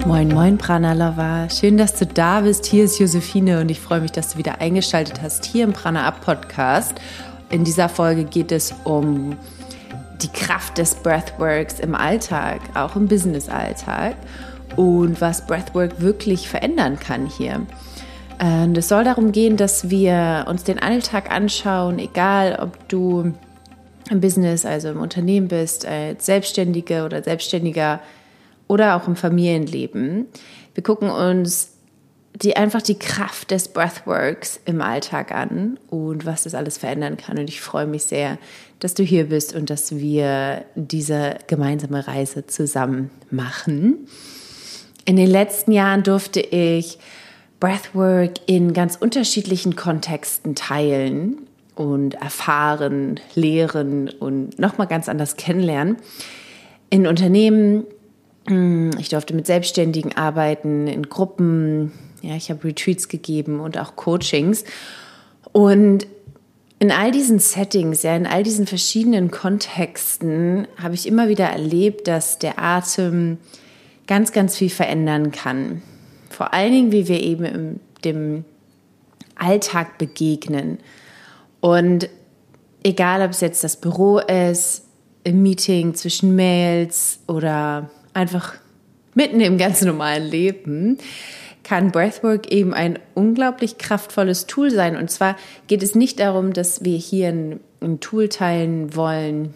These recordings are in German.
Moin, moin, Prana Lover. Schön, dass du da bist. Hier ist Josephine und ich freue mich, dass du wieder eingeschaltet hast hier im Prana Up Podcast. In dieser Folge geht es um die Kraft des Breathworks im Alltag, auch im Business-Alltag und was Breathwork wirklich verändern kann hier. Und es soll darum gehen, dass wir uns den Alltag anschauen, egal ob du im Business, also im Unternehmen bist, als Selbstständige oder Selbstständiger oder auch im Familienleben. Wir gucken uns einfach die Kraft des Breathworks im Alltag an und was das alles verändern kann. Und ich freue mich sehr, dass du hier bist und dass wir diese gemeinsame Reise zusammen machen. In den letzten Jahren durfte ich Breathwork in ganz unterschiedlichen Kontexten teilen und erfahren, lehren und nochmal ganz anders kennenlernen. In Unternehmen, ich durfte mit Selbstständigen arbeiten, in Gruppen, ja, ich habe Retreats gegeben und auch Coachings. Und in all diesen Settings, ja, in all diesen verschiedenen Kontexten habe ich immer wieder erlebt, dass der Atem ganz, ganz viel verändern kann. Vor allen Dingen, wie wir eben dem Alltag begegnen. Und egal, ob es jetzt das Büro ist, im Meeting zwischen Mails oder einfach mitten im ganz normalen Leben, kann Breathwork eben ein unglaublich kraftvolles Tool sein. Und zwar geht es nicht darum, dass wir hier ein Tool teilen wollen,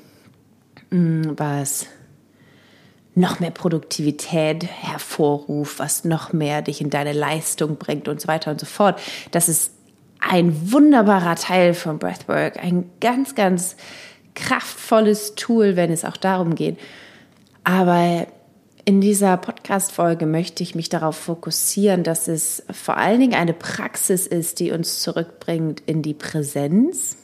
was noch mehr Produktivität hervorruft, was noch mehr dich in deine Leistung bringt und so weiter und so fort. Das ist ein wunderbarer Teil von Breathwork, ein ganz, ganz kraftvolles Tool, wenn es auch darum geht. Aber in dieser Podcast-Folge möchte ich mich darauf fokussieren, dass es vor allen Dingen eine Praxis ist, die uns zurückbringt in die Präsenz,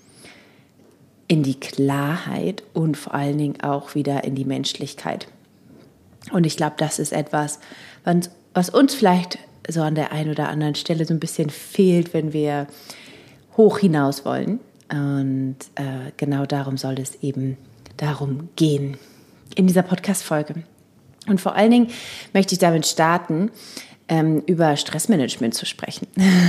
in die Klarheit und vor allen Dingen auch wieder in die Menschlichkeit. Und ich glaube, das ist etwas, was uns vielleicht so an der einen oder anderen Stelle so ein bisschen fehlt, wenn wir hoch hinaus wollen. Und genau darum soll es eben darum gehen in dieser Podcast-Folge. Und vor allen Dingen möchte ich damit starten, über Stressmanagement zu sprechen.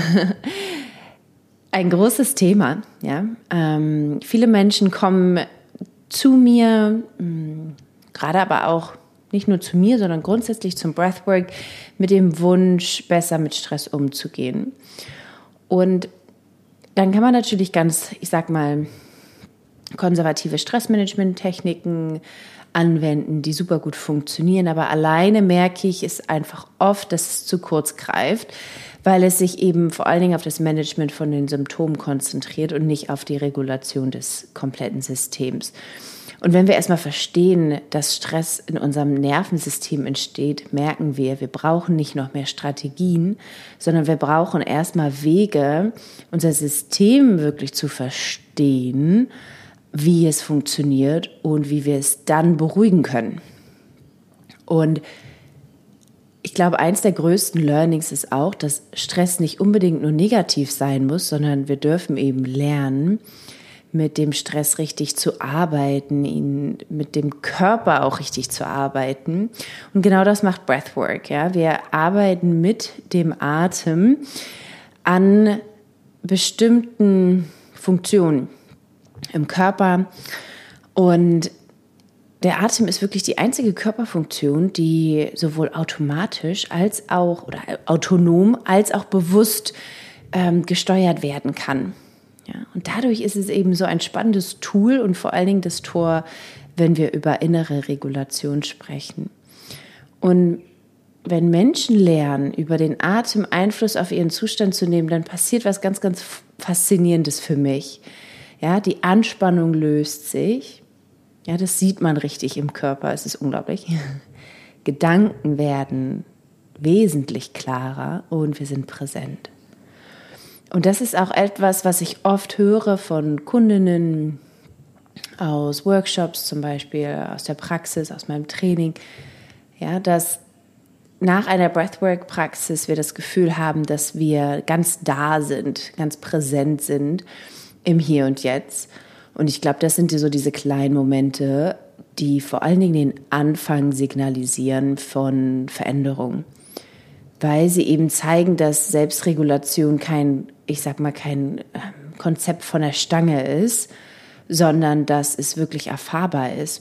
Ein großes Thema. Ja? Viele Menschen kommen zu mir, gerade aber auch nicht nur zu mir, sondern grundsätzlich zum Breathwork mit dem Wunsch, besser mit Stress umzugehen. Und dann kann man natürlich ganz, ich sag mal, konservative Stressmanagement-Techniken anwenden, die super gut funktionieren. Aber alleine merke ich es einfach oft, dass es zu kurz greift, weil es sich eben vor allen Dingen auf das Management von den Symptomen konzentriert und nicht auf die Regulation des kompletten Systems. Und wenn wir erstmal verstehen, dass Stress in unserem Nervensystem entsteht, merken wir brauchen nicht noch mehr Strategien, sondern wir brauchen erstmal Wege, unser System wirklich zu verstehen, wie es funktioniert und wie wir es dann beruhigen können. Und ich glaube, eins der größten Learnings ist auch, dass Stress nicht unbedingt nur negativ sein muss, sondern wir dürfen eben lernen, mit dem Stress richtig zu arbeiten, ihn mit dem Körper auch richtig zu arbeiten. Und genau das macht Breathwork. Ja? Wir arbeiten mit dem Atem an bestimmten Funktionen im Körper. Und der Atem ist wirklich die einzige Körperfunktion, die sowohl automatisch als auch oder autonom als auch bewusst gesteuert werden kann. Ja, und dadurch ist es eben so ein spannendes Tool und vor allen Dingen das Tor, wenn wir über innere Regulation sprechen. Und wenn Menschen lernen, über den Atem Einfluss auf ihren Zustand zu nehmen, dann passiert was ganz, ganz Faszinierendes für mich. Ja, die Anspannung löst sich. Ja, das sieht man richtig im Körper. Es ist unglaublich. Gedanken werden wesentlich klarer und wir sind präsent. Und das ist auch etwas, was ich oft höre von Kundinnen aus Workshops zum Beispiel, aus der Praxis, aus meinem Training, ja, dass nach einer Breathwork-Praxis wir das Gefühl haben, dass wir ganz da sind, ganz präsent sind im Hier und Jetzt. Und ich glaube, das sind so diese kleinen Momente, die vor allen Dingen den Anfang signalisieren von Veränderung, weil sie eben zeigen, dass Selbstregulation kein Konzept von der Stange ist, sondern dass es wirklich erfahrbar ist.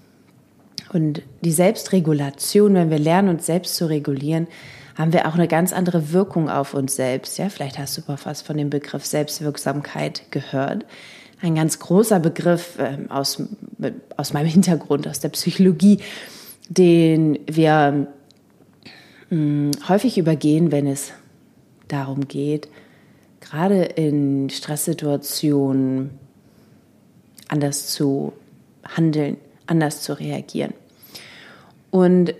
Und die Selbstregulation, wenn wir lernen, uns selbst zu regulieren, haben wir auch eine ganz andere Wirkung auf uns selbst. Ja, vielleicht hast du mal was von dem Begriff Selbstwirksamkeit gehört. Ein ganz großer Begriff aus meinem Hintergrund, aus der Psychologie, den wir häufig übergehen, wenn es darum geht, gerade in Stresssituationen anders zu handeln, anders zu reagieren. Und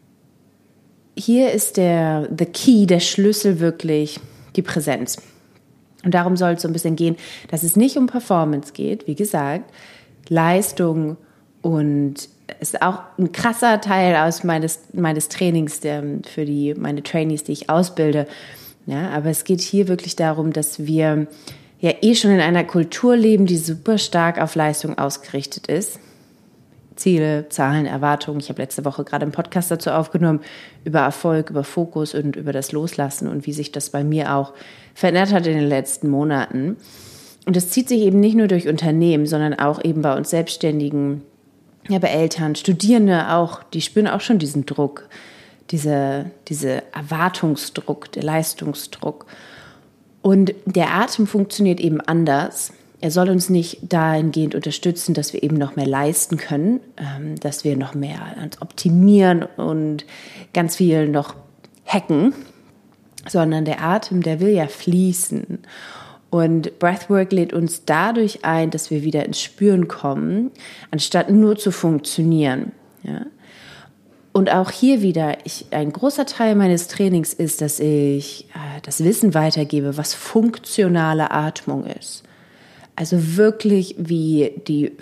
hier ist der Schlüssel wirklich die Präsenz. Und darum soll es so ein bisschen gehen, dass es nicht um Performance geht, wie gesagt, Leistung, und es ist auch ein krasser Teil aus meines Trainings für meine Trainees, die ich ausbilde. Ja, aber es geht hier wirklich darum, dass wir ja schon in einer Kultur leben, die super stark auf Leistung ausgerichtet ist. Ziele, Zahlen, Erwartungen. Ich habe letzte Woche gerade einen Podcast dazu aufgenommen, über Erfolg, über Fokus und über das Loslassen und wie sich das bei mir auch verändert hat in den letzten Monaten. Und das zieht sich eben nicht nur durch Unternehmen, sondern auch eben bei uns Selbstständigen, ja, bei Eltern, Studierende auch, die spüren auch schon diesen Druck, diese Erwartungsdruck, der Leistungsdruck. Und der Atem funktioniert eben anders. Er soll uns nicht dahingehend unterstützen, dass wir eben noch mehr leisten können, dass wir noch mehr optimieren und ganz viel noch hacken, sondern der Atem, der will ja fließen. Und Breathwork lädt uns dadurch ein, dass wir wieder ins Spüren kommen, anstatt nur zu funktionieren. Ja? Und auch hier wieder, ein großer Teil meines Trainings ist, dass ich das Wissen weitergebe, was funktionale Atmung ist. Also wirklich, wie die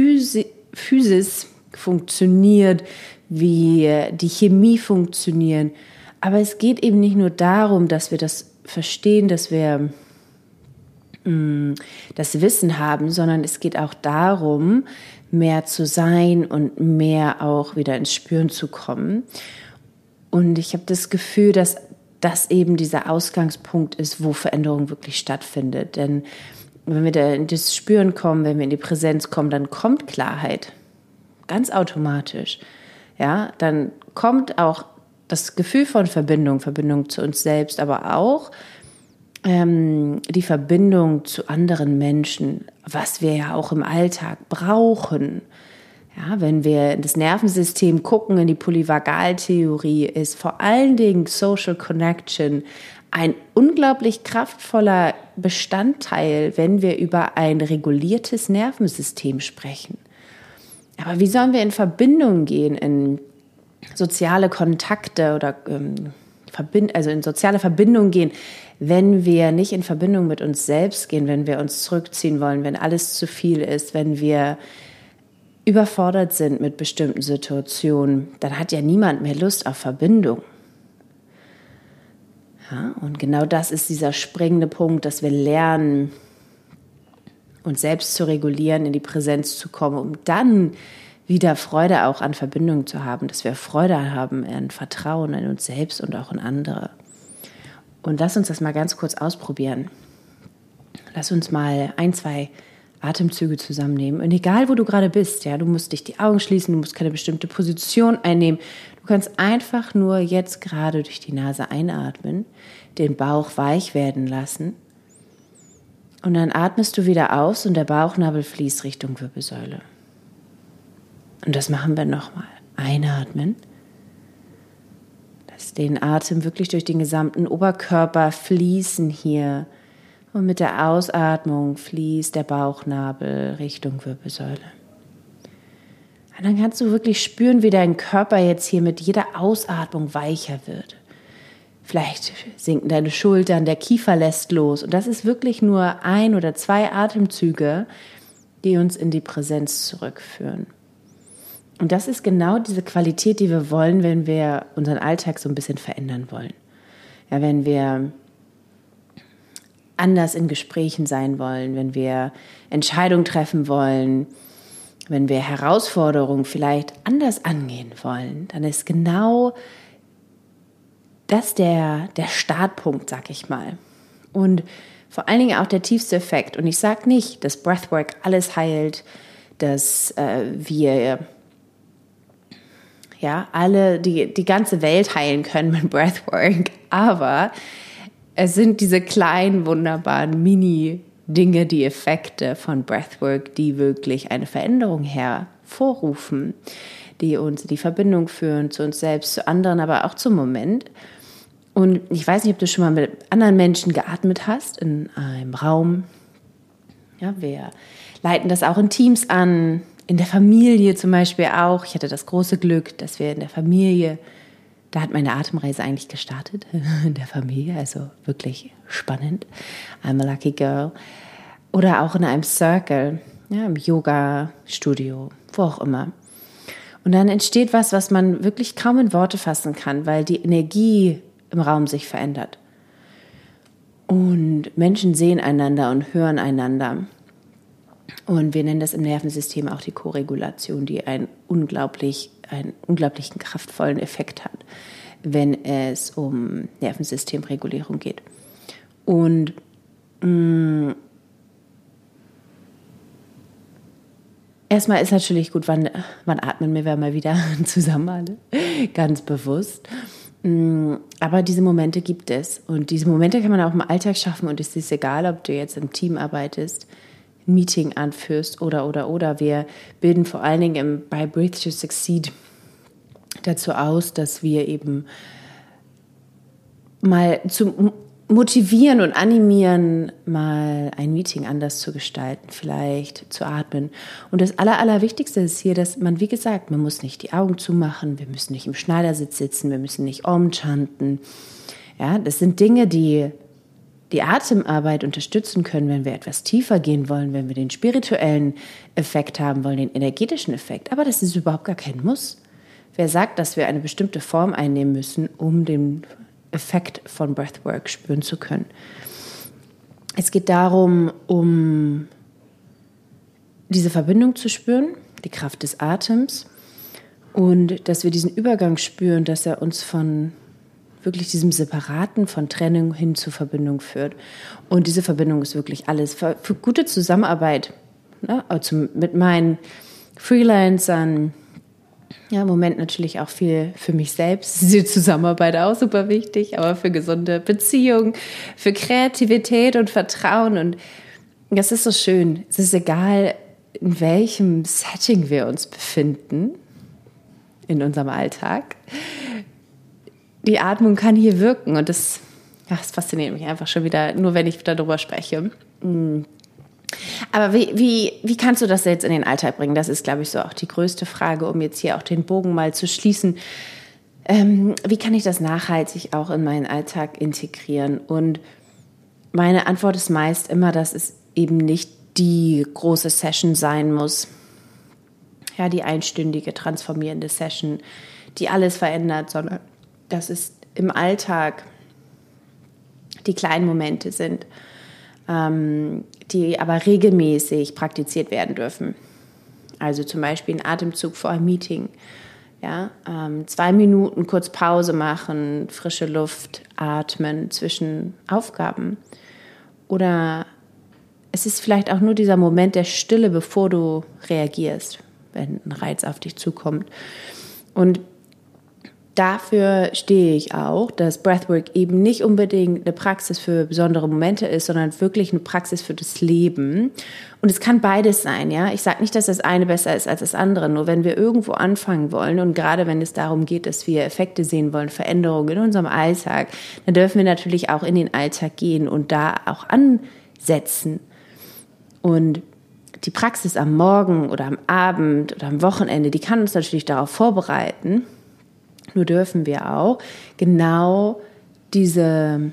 Physis funktioniert, wie die Chemie funktioniert. Aber es geht eben nicht nur darum, dass wir das verstehen, dass wir das Wissen haben, sondern es geht auch darum, mehr zu sein und mehr auch wieder ins Spüren zu kommen. Und ich habe das Gefühl, dass das eben dieser Ausgangspunkt ist, wo Veränderung wirklich stattfindet. Denn wenn wir da in das Spüren kommen, wenn wir in die Präsenz kommen, dann kommt Klarheit. Ganz automatisch. Ja, dann kommt auch das Gefühl von Verbindung zu uns selbst, aber auch die Verbindung zu anderen Menschen, was wir ja auch im Alltag brauchen. Ja, wenn wir in das Nervensystem gucken, in die Polyvagaltheorie, ist vor allen Dingen Social Connection ein unglaublich kraftvoller Bestandteil, wenn wir über ein reguliertes Nervensystem sprechen. Aber wie sollen wir in Verbindung gehen, in soziale Kontakte oder in soziale Verbindung gehen, wenn wir nicht in Verbindung mit uns selbst gehen, wenn wir uns zurückziehen wollen, wenn alles zu viel ist, wenn wir überfordert sind mit bestimmten Situationen, dann hat ja niemand mehr Lust auf Verbindung. Ja, und genau das ist dieser springende Punkt, dass wir lernen, uns selbst zu regulieren, in die Präsenz zu kommen, um dann wieder Freude auch an Verbindung zu haben, dass wir Freude haben an Vertrauen in uns selbst und auch in andere. Und lass uns das mal ganz kurz ausprobieren. Lass uns mal 1, 2 Atemzüge zusammennehmen. Und egal, wo du gerade bist, ja, du musst dich die Augen schließen, du musst keine bestimmte Position einnehmen. Du kannst einfach nur jetzt gerade durch die Nase einatmen, den Bauch weich werden lassen. Und dann atmest du wieder aus und der Bauchnabel fließt Richtung Wirbelsäule. Und das machen wir nochmal. Einatmen. Lass den Atem wirklich durch den gesamten Oberkörper fließen hier. Und mit der Ausatmung fließt der Bauchnabel Richtung Wirbelsäule. Und dann kannst du wirklich spüren, wie dein Körper jetzt hier mit jeder Ausatmung weicher wird. Vielleicht sinken deine Schultern, der Kiefer lässt los. Und das ist wirklich nur 1 oder 2 Atemzüge, die uns in die Präsenz zurückführen. Und das ist genau diese Qualität, die wir wollen, wenn wir unseren Alltag so ein bisschen verändern wollen. Ja, wenn wir anders in Gesprächen sein wollen, wenn wir Entscheidungen treffen wollen, wenn wir Herausforderungen vielleicht anders angehen wollen, dann ist genau das der Startpunkt, sag ich mal. Und vor allen Dingen auch der tiefste Effekt. Und ich sage nicht, dass Breathwork alles heilt, dass wir alle die ganze Welt heilen können mit Breathwork. Aber es sind diese kleinen, wunderbaren Mini-Dinge, die Effekte von Breathwork, die wirklich eine Veränderung hervorrufen, die uns in die Verbindung führen zu uns selbst, zu anderen, aber auch zum Moment. Und ich weiß nicht, ob du schon mal mit anderen Menschen geatmet hast in einem Raum. Ja, wir leiten das auch in Teams an, in der Familie zum Beispiel auch. Ich hatte das große Glück, dass wir in der Familie, da hat meine Atemreise eigentlich gestartet, in der Familie, also wirklich spannend. I'm a lucky girl. Oder auch in einem Circle, ja, im Yoga-Studio, wo auch immer. Und dann entsteht was man wirklich kaum in Worte fassen kann, weil die Energie im Raum sich verändert. Und Menschen sehen einander und hören einander. Und wir nennen das im Nervensystem auch die Koregulation, die einen unglaublichen kraftvollen Effekt hat, wenn es um Nervensystemregulierung geht. Und erstmal ist natürlich gut, wann atmen wir mal wieder zusammen alle, ganz bewusst. Aber diese Momente gibt es. Und diese Momente kann man auch im Alltag schaffen. Und es ist egal, ob du jetzt im Team arbeitest, ein Meeting anführst oder. Wir bilden vor allen Dingen bei Breathe to Succeed dazu aus, dass wir eben mal zum motivieren und animieren, mal ein Meeting anders zu gestalten, vielleicht zu atmen. Und das Allerwichtigste ist hier, dass man, wie gesagt, man muss nicht die Augen zumachen, wir müssen nicht im Schneidersitz sitzen, wir müssen nicht Om chanten. Ja, das sind Dinge, die die Atemarbeit unterstützen können, wenn wir etwas tiefer gehen wollen, wenn wir den spirituellen Effekt haben wollen, den energetischen Effekt. Aber das ist überhaupt gar kein Muss. Wer sagt, dass wir eine bestimmte Form einnehmen müssen, um den Effekt von Breathwork spüren zu können? Es geht darum, um diese Verbindung zu spüren, die Kraft des Atems und dass wir diesen Übergang spüren, dass er uns von wirklich diesem Separaten, von Trennung hin zur Verbindung führt. Und diese Verbindung ist wirklich alles. Für gute Zusammenarbeit, ne, also mit meinen Freelancern, ja, im Moment natürlich auch viel für mich selbst, ist die Zusammenarbeit auch super wichtig, aber für gesunde Beziehungen, für Kreativität und Vertrauen. Und das ist so schön. Es ist egal, in welchem Setting wir uns befinden in unserem Alltag. Die Atmung kann hier wirken und das fasziniert mich einfach schon wieder, nur wenn ich darüber spreche. Aber wie kannst du das jetzt in den Alltag bringen? Das ist, glaube ich, so auch die größte Frage, um jetzt hier auch den Bogen mal zu schließen. Wie kann ich das nachhaltig auch in meinen Alltag integrieren? Und meine Antwort ist meist immer, dass es eben nicht die große Session sein muss. Ja, die einstündige, transformierende Session, die alles verändert, sondern dass es im Alltag die kleinen Momente sind, die aber regelmäßig praktiziert werden dürfen. Also zum Beispiel ein Atemzug vor einem Meeting. Ja, 2 Minuten kurz Pause machen, frische Luft atmen zwischen Aufgaben. Oder es ist vielleicht auch nur dieser Moment der Stille, bevor du reagierst, wenn ein Reiz auf dich zukommt. Und dafür stehe ich auch, dass Breathwork eben nicht unbedingt eine Praxis für besondere Momente ist, sondern wirklich eine Praxis für das Leben. Und es kann beides sein, ja. Ich sage nicht, dass das eine besser ist als das andere. Nur wenn wir irgendwo anfangen wollen und gerade wenn es darum geht, dass wir Effekte sehen wollen, Veränderungen in unserem Alltag, dann dürfen wir natürlich auch in den Alltag gehen und da auch ansetzen. Und die Praxis am Morgen oder am Abend oder am Wochenende, die kann uns natürlich darauf vorbereiten. Nur dürfen wir auch genau diese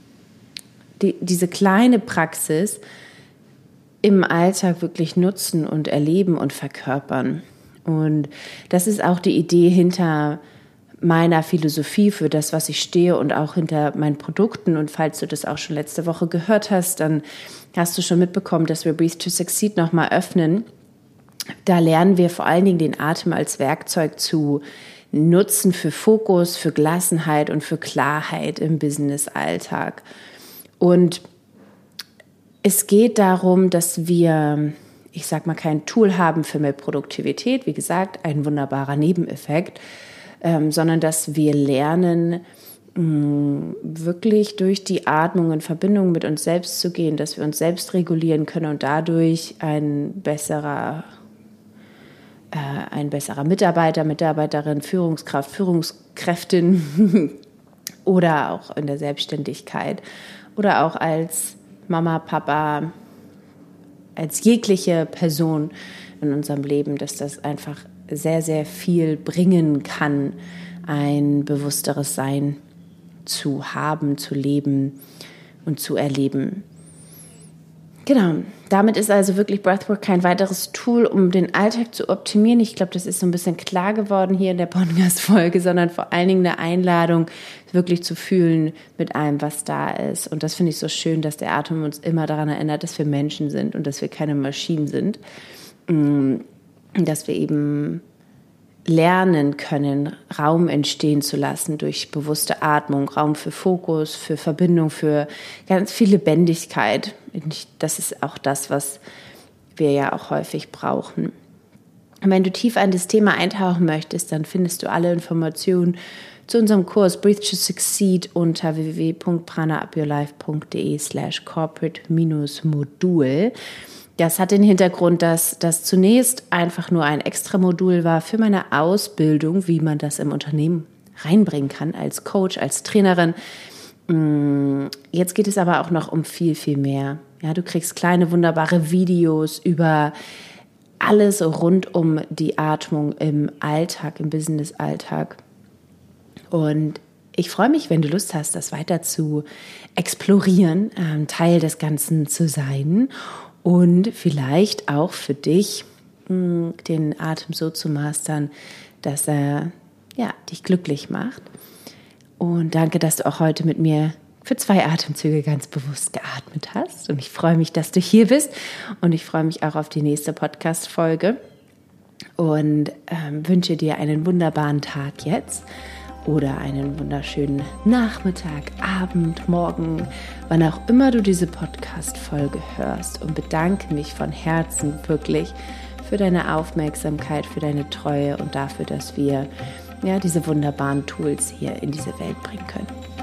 kleine Praxis im Alltag wirklich nutzen und erleben und verkörpern. Und das ist auch die Idee hinter meiner Philosophie für das, was ich stehe und auch hinter meinen Produkten. Und falls du das auch schon letzte Woche gehört hast, dann hast du schon mitbekommen, dass wir Breathe to Succeed nochmal öffnen Da lernen wir vor allen Dingen den Atem als Werkzeug zu nutzen für Fokus, für Gelassenheit und für Klarheit im Business-Alltag. Und es geht darum, dass wir, ich sag mal, kein Tool haben für mehr Produktivität, wie gesagt, ein wunderbarer Nebeneffekt, sondern dass wir lernen, wirklich durch die Atmung in Verbindung mit uns selbst zu gehen, dass wir uns selbst regulieren können und dadurch ein besserer Mitarbeiter, Mitarbeiterin, Führungskraft, Führungskräftin oder auch in der Selbstständigkeit oder auch als Mama, Papa, als jegliche Person in unserem Leben, dass das einfach sehr, sehr viel bringen kann, ein bewussteres Sein zu haben, zu leben und zu erleben. Genau, damit ist also wirklich Breathwork kein weiteres Tool, um den Alltag zu optimieren. Ich glaube, das ist so ein bisschen klar geworden hier in der Podcast-Folge, sondern vor allen Dingen eine Einladung, wirklich zu fühlen mit allem, was da ist. Und das finde ich so schön, dass der Atem uns immer daran erinnert, dass wir Menschen sind und dass wir keine Maschinen sind. Dass wir eben lernen können, Raum entstehen zu lassen durch bewusste Atmung, Raum für Fokus, für Verbindung, für ganz viel Lebendigkeit. Das ist auch das, was wir ja auch häufig brauchen. Und wenn du tief in das Thema eintauchen möchtest, dann findest du alle Informationen zu unserem Kurs Breathe to Succeed unter www.pranaupyourlife.de/corporate-modul. Das hat den Hintergrund, dass das zunächst einfach nur ein Extramodul war für meine Ausbildung, wie man das im Unternehmen reinbringen kann, als Coach, als Trainerin. Jetzt geht es aber auch noch um viel, viel mehr. Ja, du kriegst kleine, wunderbare Videos über alles rund um die Atmung im Alltag, im Business-Alltag. Und ich freue mich, wenn du Lust hast, das weiter zu explorieren, Teil des Ganzen zu sein. Und vielleicht auch für dich den Atem so zu mastern, dass er dich glücklich macht. Und danke, dass du auch heute mit mir für 2 Atemzüge ganz bewusst geatmet hast. Und ich freue mich, dass du hier bist. Und ich freue mich auch auf die nächste Podcast-Folge. Und wünsche dir einen wunderbaren Tag jetzt. Oder einen wunderschönen Nachmittag, Abend, Morgen, wann auch immer du diese Podcast-Folge hörst, und bedanke mich von Herzen wirklich für deine Aufmerksamkeit, für deine Treue und dafür, dass wir diese wunderbaren Tools hier in diese Welt bringen können.